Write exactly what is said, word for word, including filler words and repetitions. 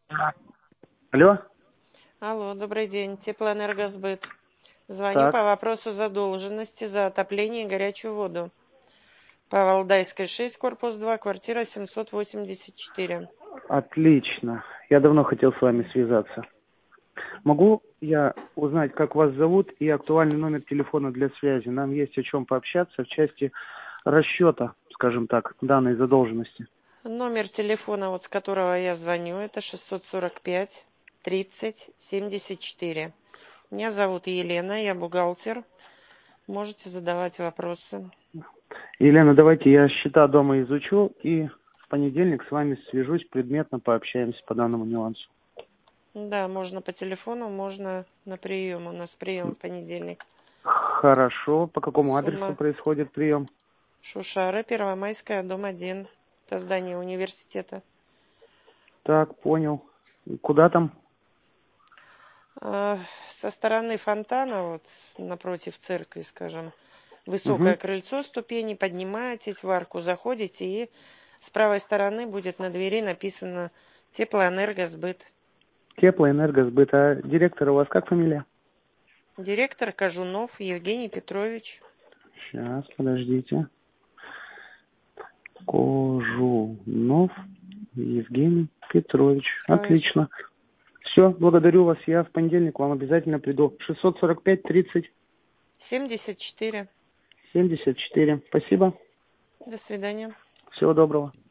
Алло? Алло, добрый день. Теплоэнергосбыт. Звоню по Так, вопросу задолженности за отопление и горячую воду. По Валдайской шесть, корпус два, квартира семьсот восемьдесят четыре. отлично. Я давно хотел с вами связаться. Могу я узнать, как вас зовут и актуальный номер телефона для связи? Нам есть о чем пообщаться в части расчета, скажем так, данной задолженности. Номер телефона, вот с которого я звоню, это шестьсот сорок пять тридцать семьдесят четыре. Меня зовут Елена, я бухгалтер. Можете задавать вопросы. Елена, давайте я счета дома изучу и в понедельник с вами свяжусь, предметно пообщаемся по данному нюансу. Да, можно по телефону, можно на прием. У нас прием в понедельник. Хорошо. По какому адресу Сумма происходит прием? Шушары, Первомайская, дом один. Это здание университета. Так, понял. Куда там? А, Со стороны фонтана, вот напротив церкви, скажем, Угу. высокое крыльцо, ступени, поднимаетесь в арку, заходите, и с правой стороны будет на двери написано «Теплоэнергосбыт». Теплоэнергосбыт. А директор у вас как фамилия? Директор Кожунов Евгений Петрович. Сейчас, подождите. Кожунов Евгений Петрович. Петрович. Отлично. Все, благодарю вас. Я в понедельник вам обязательно приду. шестьсот сорок пять тридцать семьдесят четыре. семьдесят четыре. Спасибо. До свидания. Всего доброго.